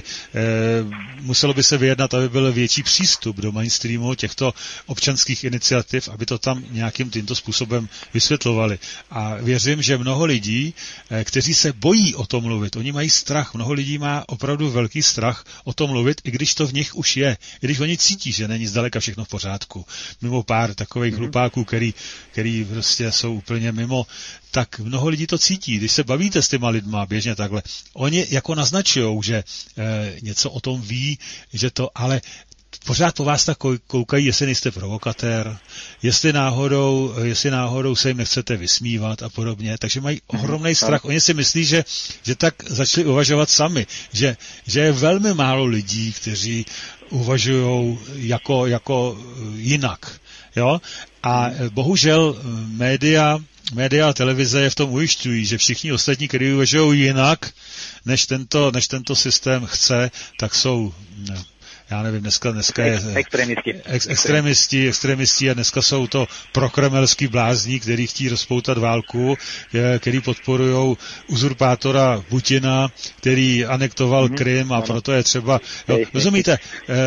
muselo by se vyjednat, aby byl větší přístup do mainstreamu těchto občanských iniciativ, aby to tam nějakým tímto způsobem vysvětlovali. A věřím, že mnoho lidí, kteří se bojí o tom mluvit, oni mají strach, mnoho lidí má opravdu velký strach o tom mluvit, i když to v nich už je, i když oni cítí, že není zdaleka všechno v pořádku. Mimo pár takových hlupáků, který prostě jsou úplně mimo, tak mnoho lidí to cítí. Když se bavíte s těma lidma běžně takhle, oni jako naznačujou, že něco o tom ví, že to, ale pořád po vás tak koukají, jestli nejste provokatér, jestli náhodou se jim nechcete vysmívat a podobně, takže mají ohromný strach. Oni si myslí, že tak začali uvažovat sami, že je velmi málo lidí, kteří uvažují jako jinak. Jo? A bohužel média a televize je v tom ujišťují, že všichni ostatní, kteří uvažují jinak, než tento systém chce, tak jsou... Já nevím, dneska je extremisti a dneska jsou to prokremelský blázní, kteří chtějí rozpoutat válku, který podporují uzurpátora Putina, který anektoval Krym a proto je třeba... Jo, rozumíte?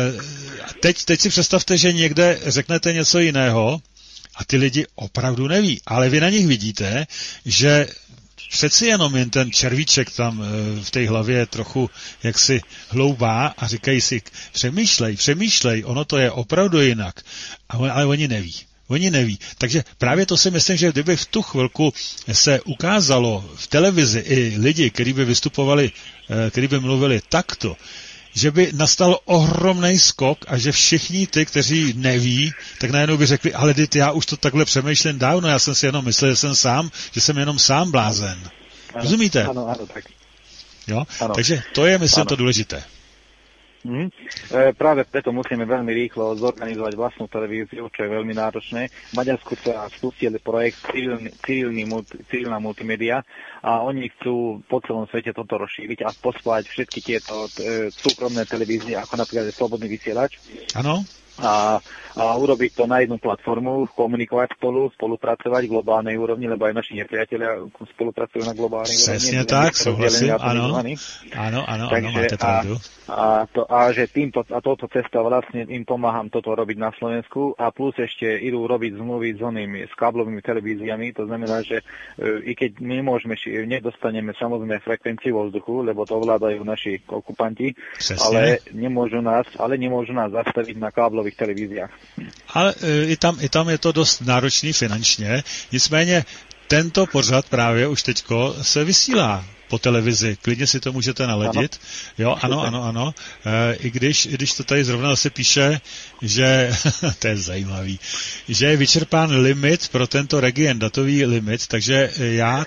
Teď si představte, že někde řeknete něco jiného a ty lidi opravdu neví, ale vy na nich vidíte, že přeci jenom jen ten červíček tam v té hlavě trochu jaksi hloubá a říkají si, přemýšlej, ono to je opravdu jinak. Ale oni neví. Takže právě to si myslím, že kdyby v tu chvilku se ukázalo v televizi i lidi, kteří by vystupovali, kteří by mluvili takto, že by nastal ohromný skok a že všichni ty, kteří neví, tak najednou by řekli, ale já už to takhle přemýšlím dávno, já jsem si jenom myslel, že jsem jenom sám blázen. Rozumíte? Ano, tak. Jo? Ano. Takže to je, myslím, to důležité. Práve preto musíme veľmi rýchlo zorganizovať vlastnú televíziu, čo je veľmi náročné. V Maďarsku sa spustil projekt civilná multimédia a oni chcú po celom svete toto rozšíriť a pospájať všetky tieto súkromné televízie, ako napríklad Slobodný vysielač. Áno. A urobiť to na jednu platformu, komunikovať spolupracovať v globálnej úrovni, lebo aj naši nepriatelia spolupracujú na globálnej úrovni. Presne tak, súhlasím, áno, máte pravdu. A že touto cestou vlastne im pomáham toto robiť na Slovensku a plus ešte idú robiť zmluvy s káblovými televíziami, to znamená, že i keď nedostaneme samozrejme frekvenciu vo vzduchu, lebo to ovládajú naši okupanti, ale nemôžu nás zastaviť na káblových televíziách. Ale i tam je to dost náročný finančně, nicméně tento pořad právě už teďko se vysílá po televizi. Klidně si to můžete naladit. Jo, ano. I když to tady zrovna se píše, že to je zajímavý, že je vyčerpán limit pro tento region, datový limit, takže já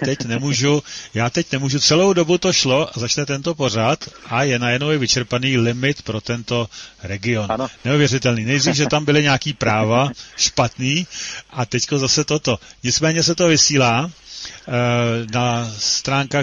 teď nemůžu, celou dobu to šlo a začne tento pořad a je najednou vyčerpaný limit pro tento region. Ano. Neuvěřitelný. Nejdřív, že tam byly nějaký práva špatný a teďko zase toto. Nicméně se to vysílá na stránkách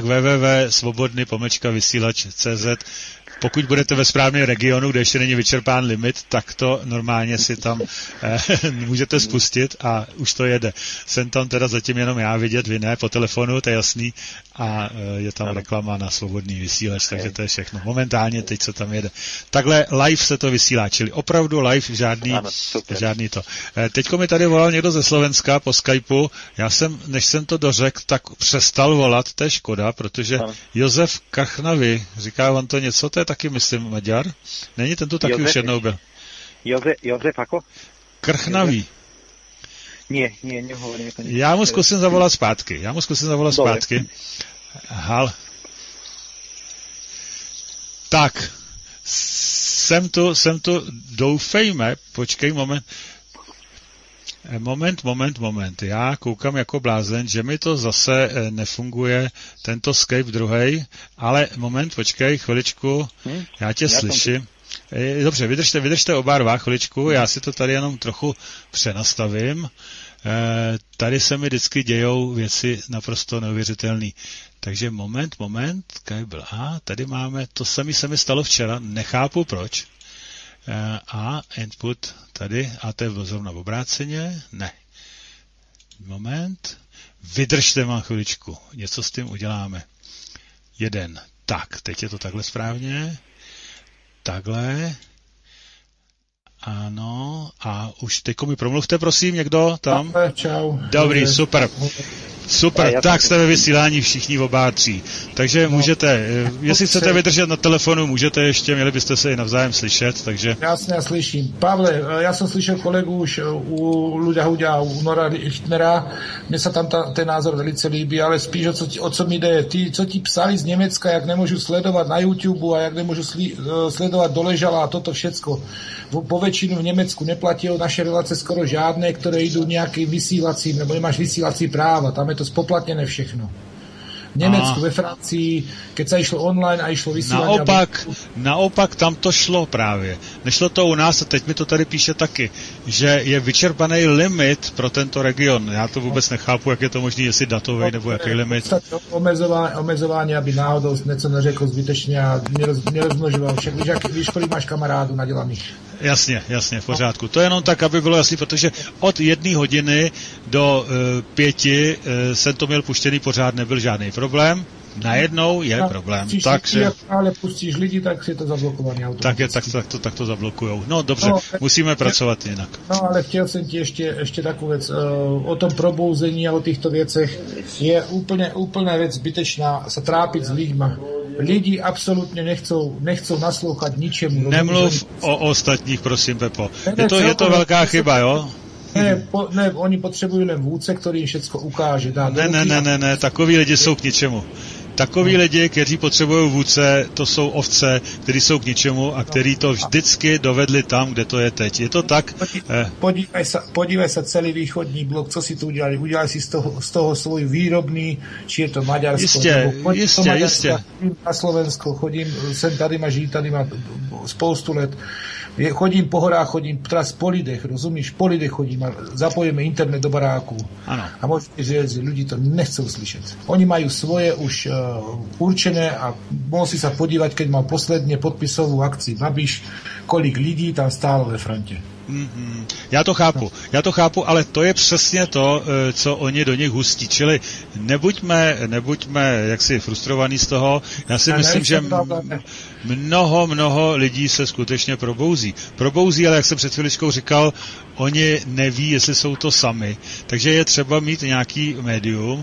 www.svobodny-vysílač.cz. Pokud budete ve správném regionu, kde ještě není vyčerpán limit, tak to normálně si tam můžete spustit a už to jede. Jsem tam teda zatím jenom já vidět, vy ne, po telefonu, to je jasný, a je tam reklama na Svobodný vysílač, takže to je všechno. Momentálně teď se tam jede. Takhle live se to vysílá, čili opravdu live, žádný to. Teďko mi tady volal někdo ze Slovenska po Skypeu, než jsem to dořekl, tak přestal volat, to je škoda, protože Josef Krchnavy, říká vám to něco, to je taky, myslím, Maďar. Není ten tu taky už jednou byl? Josef ako? Krchnavý. Nie, nehovorím. Já mu zkusím zavolat zpátky. Hal. Tak, jsem tu, doufejme, počkej moment. Já koukám jako blázen, že mi to zase nefunguje, tento Skype druhej, ale moment, počkej, chviličku, já tě slyším. Dobře, vydržte oba dva chviličku, já si to tady jenom trochu přenastavím. Tady se mi vždycky dějou věci naprosto neuvěřitelné. Takže moment, Skype byl tady máme, to se mi stalo včera, nechápu proč. A input tady, a to je zrovna v obráceně, ne. Moment, vydržte mám chviličku, něco s tím uděláme. Tak, teď je to takhle správně, takhle, ano, a už teďko mi promluvte, prosím, někdo tam? Čau. Dobrý, super, tak jste ve vysílání všichni oba tři. Takže můžete, jestli chcete vydržet na telefonu, můžete ještě, měli byste se i navzájem slyšet, takže... Jasne, ja slyším. Pavle, ja som slyšel kolegu už u Ľuďa Huďa, u Nora Lichtnera, mne sa tam ten názor velice líbí, ale spíš o co mi jde. Tí, co ti psali z Nemecka, jak nemôžu sledovať na YouTube a jak nemôžu sledovať Doležala a toto všetko. Po väčšinu v Nemecku neplatí naše relácie skoro žádné, ktoré idú nejakým vysílacím, nebo nemáš vysílací práva, tam je to spoplatnené všechno. V Nemecku, ve Francii, keď sa išlo online a išlo vysílanie... Naopak tam to šlo právě. Nešlo to u nás a teď mi to tady píše taky, že je vyčerpaný limit pro tento region. Já to vůbec nechápu, jak je to možný, jestli datový nebo jaký limit. Omezování, aby náhodou něco neřekl zbytečně a nerozmnožoval. Víš, kolik máš kamarádů nadělaných. Jasně, v pořádku. To je jenom tak, aby bylo jasný, protože od 1 hodiny do 5 jsem to měl puštěný pořád, nebyl žádný problém. Najednou je problém. Takže ale pustíš lidi, tak si to zablokovaný automaticky. Tak to zablokujou. No dobře, musíme pracovat jinak. No ale chtěl jsem ti ještě takovou věc o tom probouzení a o těchto věcech. Je úplná věc zbytečná sa trápiť s lidma. Lidi absolutně nechcou naslouchat ničemu. Nemluv o ostatních, prosím, Pepo. Je to velká chyba, jo? Ne, oni potřebují jen vůdce, který jim všecko ukáže. Ne, takový lidi jsou k ničemu. Takoví lidi, kteří potřebují vůdce, to jsou ovce, kteří jsou k ničemu a kteří to vždycky dovedli tam, kde to je teď. Je to tak? Podívej sa celý východní blok, co si tu udělali. Udělali si z toho svoj výrobný, či je to Maďarsko. Jistě. Na Slovensko, chodím, sem tady má žijí, tady má spoustu let. Chodím po horách, chodím teraz po lidech, rozumíš? Po lidech chodím a zapojíme internet do baráku. Ano. A môžete říct, že ľudí to nechcú slyšet. Oni majú svoje už určené a mohol si sa podívať, keď mal posledne podpisovú akcii Babiš, kolik lidí tam stálo ve frontě. Já to chápu, ale to je přesně to, co oni do nich hustí. Čili nebuďme jaksi frustrovaní z toho. Já si myslím, že mnoho lidí se skutečně probouzí, ale jak jsem před chviličkou říkal, oni neví, jestli jsou to sami. Takže je třeba mít nějaký médium,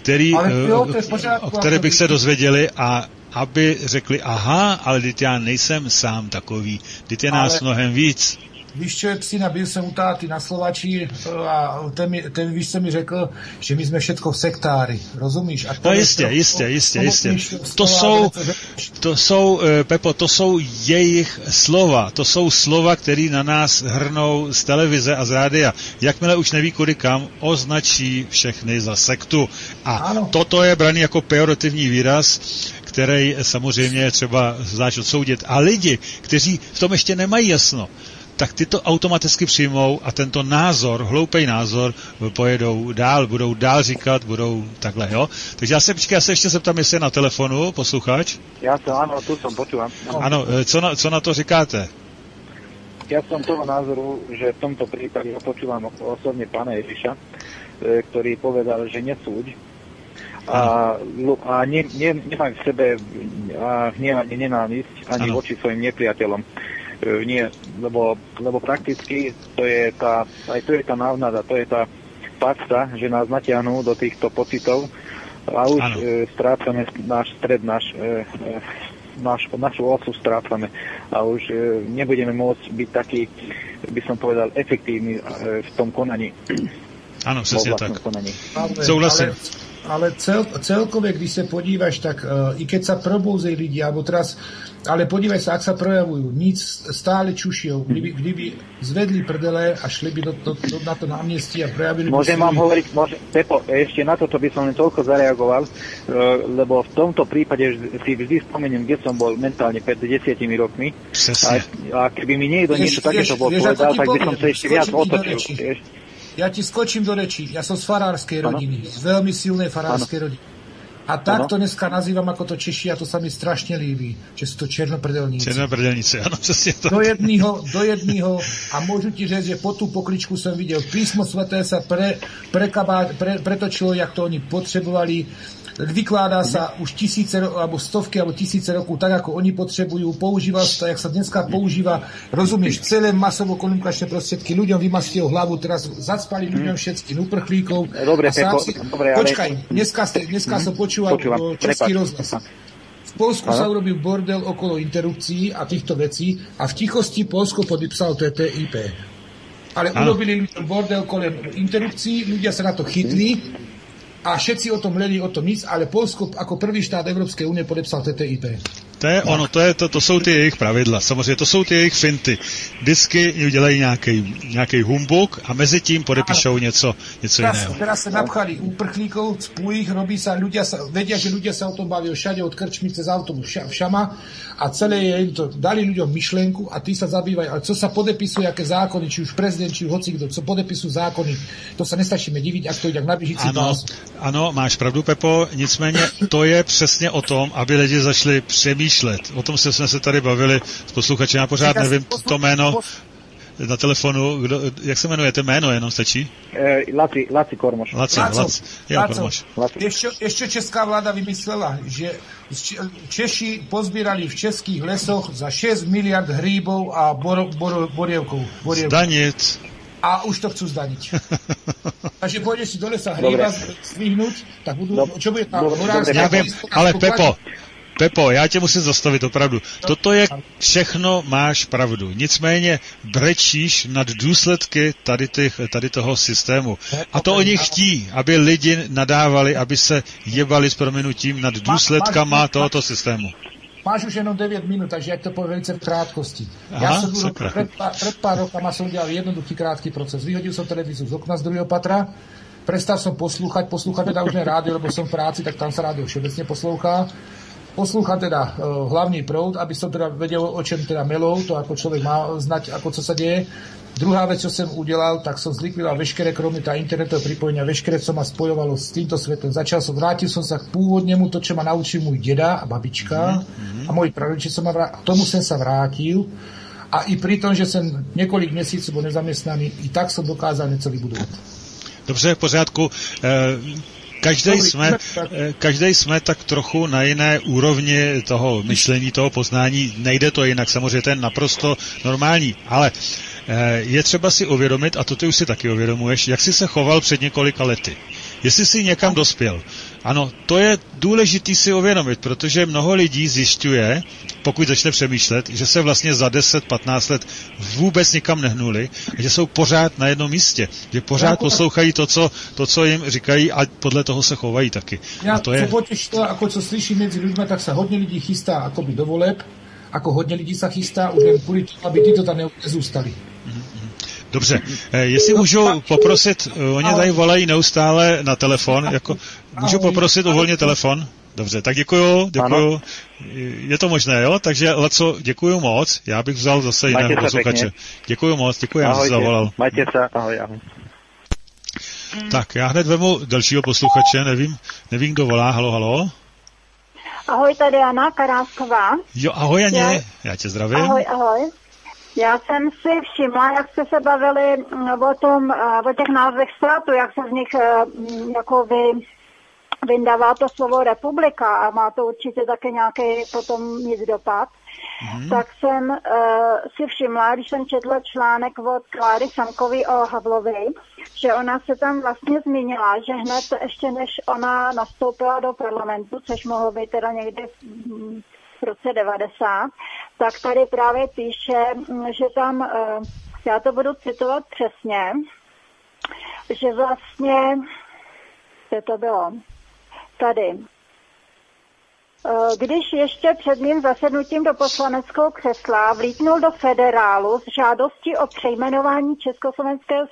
o které bych se dozvěděli a aby řekli, aha, ale teď já nejsem sám takový, teď je nás mnohem víc. Víš čo, psina, byl jsem u táty na Slovačí a ten víš, co mi řekl, že my jsme všetko sektári, rozumíš? A to jistě. To jsou, Pepo, to jsou jejich slova, to jsou slova, které na nás hrnou z televize a z rádia. Jakmile už neví kudy kam, označí všechny za sektu. A toto je braný jako pejorativní výraz, který samozřejmě je třeba zvlášť odsoudit. A lidi, kteří v tom ještě nemají jasno, tak ty to automaticky přijmou a tento názor, hloupej názor, pojedou dál, budou dál říkat, budou takhle, jo? Takže já se ještě zeptám, jestli je na telefonu posluchač. Ja som, áno, tu som, počúvam. Ano, co na to říkáte? Ja som toho názoru, že v tomto prípade počúvam osobne pána Ježiša, ktorý povedal, že nesúď a nemaj v sebe hnev ani nenávisť ani voči svojim nepriateľom. Nie, lebo prakticky to je tá návnada, to je tá pacta, že nás natiahnú do týchto pocitov a už strácame náš stred, našu osu strácame a už nebudeme môcť byť taký, by som povedal, efektívny v tom konaní. Ano, přesně tak. Souhlasím. Ale celkově, když se podíváš, tak i keď sa probouzej lidi, alebo teraz, ale podívaj sa, ak sa projavujú, nic stále čušijou, kdyby zvedli prdele a šli by na to náměstí a projavili by... Môžem vám hovoriť, Pepo, ešte na toto by som len toľko zareagoval, lebo v tomto prípade si vždy spomeniem, kde som bol mentálne pred 10 rokmi. A keby mi niekto niečo takéto bol povedal, tak by som sa ešte viac otočil. Ja ti skočím do rečí. Ja som z farárskej rodiny, z veľmi silnej farárskej rodiny. A tak to dneska nazývam ako to Češi a to sa mi strašne líbí, že sú to černoprdelníci. Černoprdelníci, áno, přesně to. Do jedného a môžu ti říct, že po tú pokličku som videl. Písmo sväté sa pretočilo, jak to oni potrebovali. Vykládá sa už stovky alebo tisíce rokov, tak ako oni potrebujú. Používa sa, jak sa dneska používa, rozumieš, celé masovo komunikačné prostriedky, ľuďom vymastilo hlavu, teraz zacpali ľuďom všetkých uprchlíkov. Dobre, počkaj, dneska som počúval Český rozhlas. V Polsku sa urobil bordel okolo interrupcií a týchto vecí a v tichosti Polsko podpísalo TTIP. Ale urobili ľuďom bordel kolem interrupcií, ľudia sa na to chytli a všetci o tom mleli, o tom nic, ale Polsko ako prvý štát Evropské unie podepsal TTIP. To je ono, to jsou ty jejich pravidla. Samozřejmě to jsou ty jejich finty. Vždycky udělají nějaký humbuk a mezi tím podepíšou něco jiného. Teraz sa napchali uprchlíkov, cpú ich, vedia, že ľudia sa o tom bavia všade od krčmy cez autobus všama a celé je to, dali ľuďom myšlenku a tí sa zabývajú. Ale co sa podepisuje, aké zákony, či už prezident, či hoci kto, co podepisujú zákony, to sa nestačíme diviť, ak to ide na běžící pás. Ano, máš pravdu, Pepo, nicméně to je přesně o tom, aby lidi začali přemýšlet. O tom jsme se tady bavili s posluchačem, já pořád nevím to jméno na telefonu, jak se jmenuje, to jméno jenom stačí? Laci Kormoš. Laci, Kormoš. Ještě česká vláda vymyslela, že Češi pozbírali v českých lesoch za 6 miliard hríbov a borievkov. Zdanit. A už to chcú zdaniť. Takže pôjdeš si do lesa hríba, svihnúť, tak budú... Čo bude tam? Já vím, ale Pepo, já tě musím zastavit opravdu. Toto je všechno, máš pravdu. Nicméně brečíš nad důsledky tady toho systému. A to oni chtí, aby lidi nadávali, aby se jebali s prominutím nad důsledkama tohoto systému. Máš už jenom 9 minut, takže jak to poviem velice v krátkosti. Aha, pred pár rokama som udělal jednoduchý krátký proces. Vyhodil som televíziu z okna z druhého patra, prestal som poslúchať teda už ne rádio, lebo som v práci, tak tam sa rádio všeobecne poslouchá. Poslúcham teda hlavný proud, aby som teda vedel, o čem teda melou, to ako človek má znať, ako co sa deje. Druhá vec, čo som udelal, tak som zlikvidoval veškeré, kromě tá internetové pripojenia, veškeré, co ma spojovalo s týmto svetom. Vrátil som sa k pôvodnému, to, čo ma naučil môj deda a babička a moji prarodiči, tomu som sa vrátil. A i pri tom, že som niekoľko měsíců bol nezamestnaný, i tak som dokázal něco vybudovat. Dobře, v pořádku. Každý jsme tak trochu na jiné úrovni toho myšlení, toho poznání. Nejde to jinak, samozřejmě to je naprosto normální, ale je třeba si uvědomit, a to ty už si taky uvědomuješ, jak jsi se choval před několika lety. Jestli jsi někam dospěl. Ano, to je důležitý si uvědomit, protože mnoho lidí zjišťuje, pokud začne přemýšlet, že se vlastně za 10-15 let vůbec nikam nehnuli a že jsou pořád na jednom místě, že pořád poslouchají to, co jim říkají a podle toho se chovají taky. A to je... Ako co slyším mezi lidmi, tak se hodně lidí chystá akoby do voleb, ako hodně lidí se chystá už jen kvůli tomu, aby tyto tam nezůstali. Dobře, jestli můžu poprosit, oni tady volají neustále na telefon, můžu poprosit uvolnit telefon? Dobře, tak děkuju. Ano. Je to možné, jo? Takže Laco, děkuju moc, já bych vzal zase jiného posluchače. Děkuju moc, děkuji, že jsi zavolal. Majte se, ahoj. Tak, já hned vemu dalšího posluchače, nevím, kdo volá, halo. Ahoj, tady Jana Karásková. Jo, ahoj Janě, já tě zdravím. Ahoj. Já jsem si všimla, jak jste se bavili o těch názvech států, jak se z nich jako vyndává to slovo republika a má to určitě také nějaký potom mít dopad. Tak jsem si všimla, když jsem četla článek od Kláry Samkový o Havlovi, že ona se tam vlastně zmínila, že hned ještě než ona nastoupila do parlamentu, což mohlo být teda někdy v roce 90, tak tady právě píše, že tam, já to budu citovat přesně, že vlastně, kde to bylo, tady, když ještě před mým zasednutím do poslaneckého křesla vlítnul do federálu s žádostí o přejmenování Československého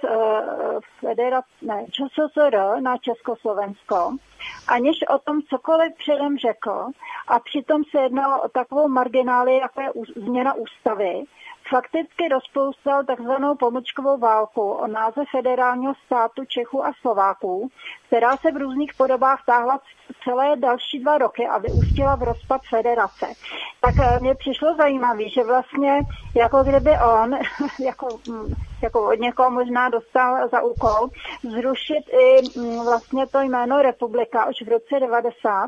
ČSSR na Československo, aniž o tom cokoliv předem řekl, a přitom se jednalo o takovou margináli, jako je změna ústavy, fakticky rozpoustal takzvanou pomlčkovou válku o název federálního státu Čechů a Slováků, která se v různých podobách táhla celé další 2 roky a vyústila v rozpad federace. Tak mně přišlo zajímavé, že vlastně jako kdyby on, jako od někoho možná dostal za úkol, zrušit i vlastně to jméno republika už v roce 90,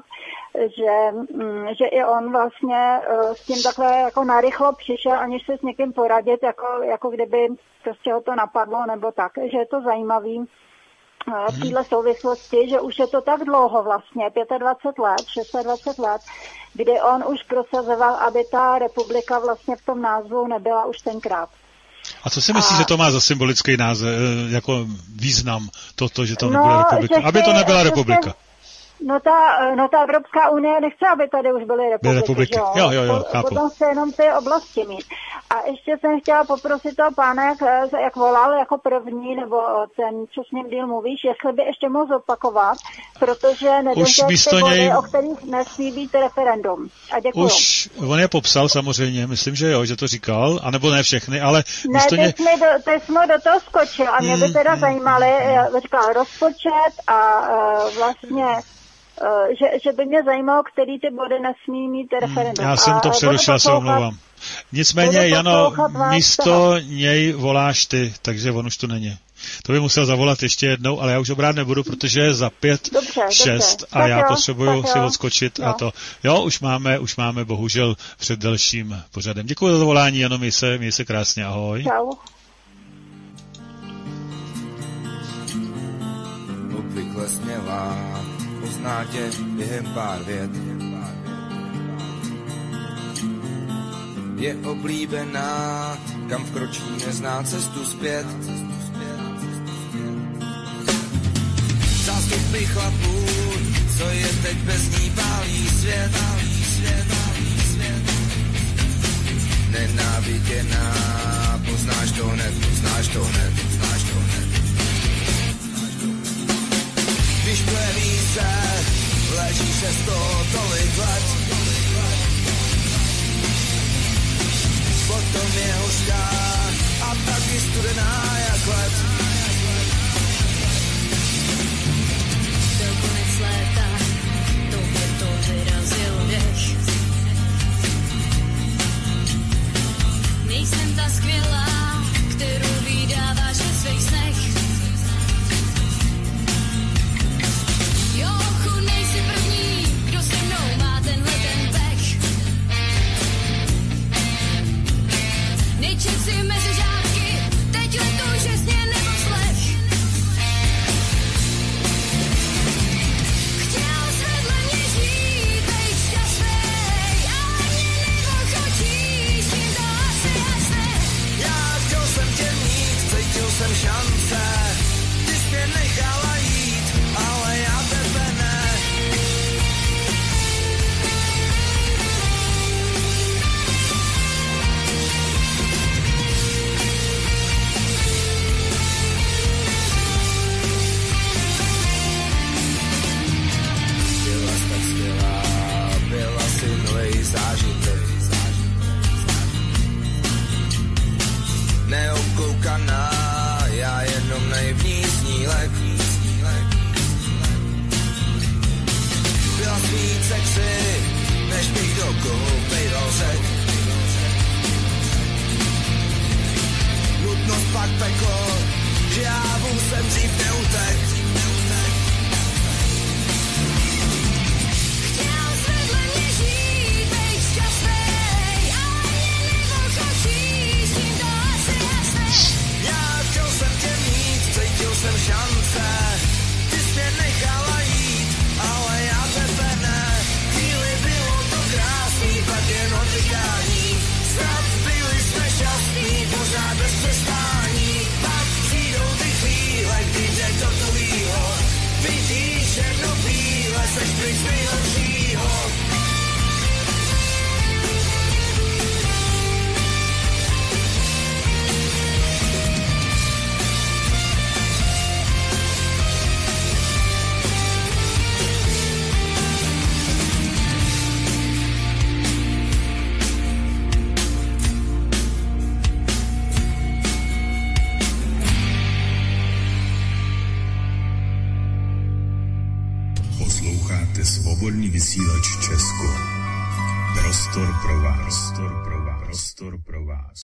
že i on vlastně s tím takhle jako narychlo přišel, aniž se s někým poradit, jako kdyby prostě ho to napadlo nebo tak, že je to zajímavý v této souvislosti, že už je to tak dlouho vlastně, 25 let, 26 let, kdy on už prosazoval, aby ta republika vlastně v tom názvu nebyla už tenkrát. A co si myslíš, že to má za symbolický název, jako význam, že to nebude republika? Aby to nebyla republika. No ta Evropská unie nechce, aby tady už byly republiky. Jo, chápu. Potom se jenom ty oblasti mít. A ještě jsem chtěla poprosit toho pána, jak volal jako první, nebo ten, co s ním díl mluvíš, jestli by ještě mohl zopakovat, protože nedržel ty body, o kterých nesmí být referendum. A děkuju. Už on je popsal samozřejmě, myslím, že jo, že to říkal, anebo ne všechny, ale teď jsme do toho skočil a mě by teda zajímaly, říkal rozpočet a vlastně že by mě zajímalo, který ty body nesmí mít referendum. Já jsem to přerušil, se omlouvám. Nicméně, Jano, místo něj voláš ty, takže on už tu není. To by musel zavolat ještě jednou, ale já už ho brát nebudu, protože je za 5-6 a já potřebuju si odskočit a to. Jo, už máme bohužel před dalším pořadem. Děkuji za zavolání, Jano, měj se krásně, ahoj. Čau. Obvykle smělá, pozná tě během pár vět. je oblíbená, kam vkročí, nezná cestu zpět. Zástupy chlapů, co je teď bez ní, pálí svět. Nenáviděná, poznáš to hned. Když pleví se, leží se z toho tolik let. Potom je hořká a taky studená jak led. Byl konec léta, tobě to vyrazil dešť. Nejsem ta skvělá, kterou vydáváš ve svých snech. Jo, nejsi první, kdo se mnou má tenhle ten pech. Nejčet si mezi žádky, teď letou žesně nebo slech. Chtěl jsi vedle mě žít, bejt šťastnej, ale mě neochotíš, tím to asi jasné. Já chtěl jsem tě mít, cítil jsem šance, ty jsi mě nechala jít, ale já tebe ne. Byla jsi tak skvělá, byla si novej zážitek. Neobkoukaná, já jenom naivní snílek. Byla víc sexy, než bych do koupejval řek. Nutnost pak peklo, že já jsem dřív neutek. Chtěl jsi vedle mě žít, bejt šťastnej, ale mě neochotíš, tím to asi jasné. Já chtěl jsem tě mít, cítil jsem šance, ty jsi mě nechala jít, ale já tebe ne. Chvíli bylo to krásný, pak jen odvykání, snad byli jsme šťastní, pořád bez přestání. Pak přijdou ty chvíle, kdy jde to tvýho, vidíš černobíle, seš pryč nejhoršího. Posloucháte Svobodný vysílač Česko. Prostor pro vás.